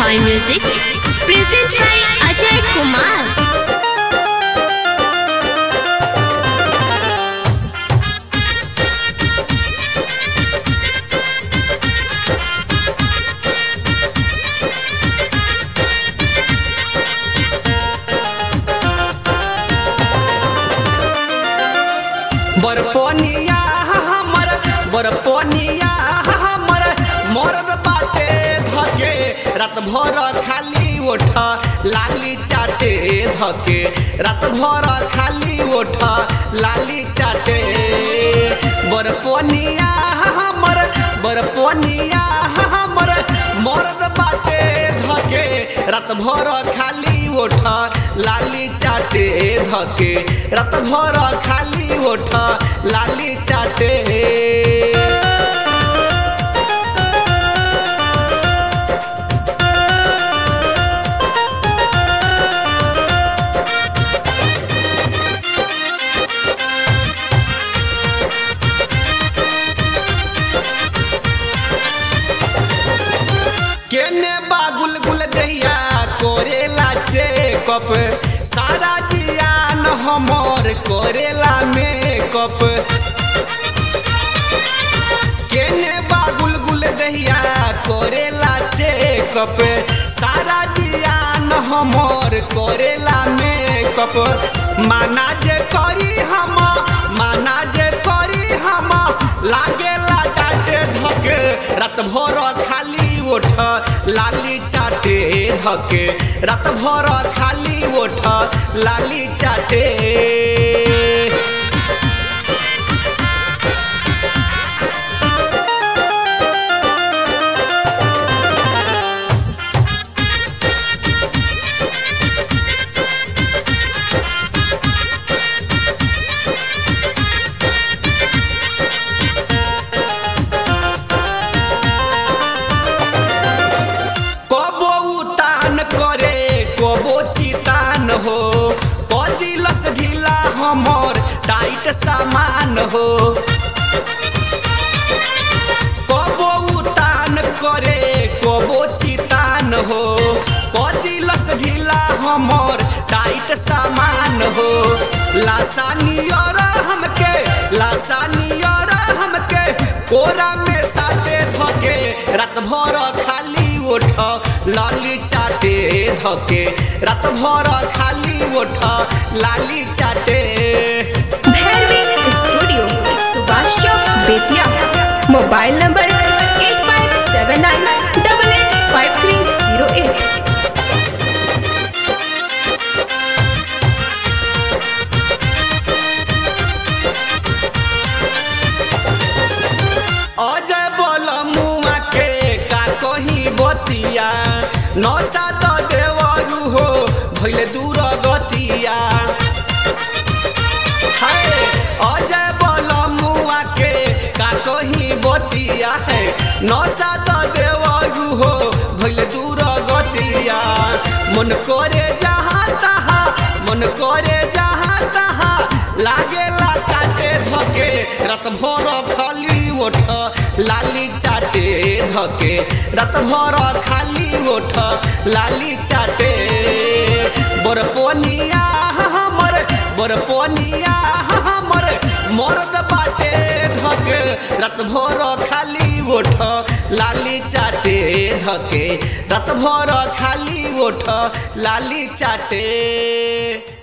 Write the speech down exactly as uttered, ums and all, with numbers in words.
Joy Music present by Ajay Kumar. बरपोनिया हमर बरपोनिया हमर मरद बाटे धके रात भर खाली ओठ लाली चाटे धके रात भर खाली ओठ लाली चाटे बरपोनिया हमर बरपोनिया हमर मरद बाटे धके रात भर खाली ओठ लाली चाटे धके रात भर खाली ओठ लाली चाटे केने बागुल गुल दहिया कोरेला चेकअप सारा जियान हमर कोरेला मेकअप केने बागुल गुल दहिया कोरेला चेकअप सारा जियान हमर कोरेला मेकअप माना जे करी हम माना जे करी हम लागेला डाटे धके रात भर खाली ओठ लाली चाटे धके रात भर खाली ओठ लाली चाटे हो कदिलस ढीला हमर टाइट सामान हो कबो उतान करे कबो चितान हो कदिलस ढीला हमर टाइट सामान हो लासानियर हमके लासानियर हमके कोरा में साटे धके रात भर खाली ओठ लाली चाटे धके रात भर खाली ओठ लाली चाटे। Bhairavi studio Subhash Chowk Bettiah mobile number eight five seven nine double eight five three zero eight. Ajay बोल मुआ के का कही बतिया नौसा तो देवरू हो भइले दूर गतिया है अजय बोल मुआ के का कही बतिया है नौसा तो देवरू हो भइले दूर गतिया मन करे जहाँ तहाँ मन करे जहाँ तहाँ लागेला काटे धके रात भर खाली ओठ लाली चाटे धके रात भर खाली ओठ लाली चाटे बरपोनिया हमर बरपोनिया हमर मरद बाटे धके रात भर खाली ओठ लाली चाटे धके रात भर खाली ओठ लाली चाटे।